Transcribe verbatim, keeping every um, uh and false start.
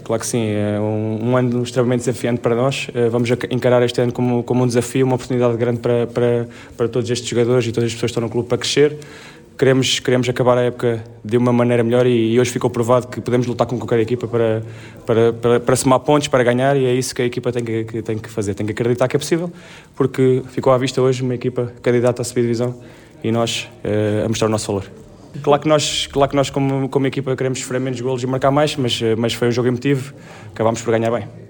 claro que sim. É um, um ano extremamente desafiante para nós. Vamos encarar este ano como, como um desafio, uma oportunidade grande para, para, para todos estes jogadores e todas as pessoas que estão no clube para crescer. Queremos, queremos acabar a época de uma maneira melhor e, e hoje ficou provado que podemos lutar com qualquer equipa para, para, para, para somar pontos, para ganhar, e é isso que a equipa tem que, que, tem que fazer. Tem que acreditar que é possível, porque ficou à vista hoje uma equipa candidata a subir divisão e nós uh, a mostrar o nosso valor. Claro que nós, claro que nós como, como equipa queremos sofrer menos golos e marcar mais, mas, mas foi um jogo emotivo, acabámos por ganhar bem.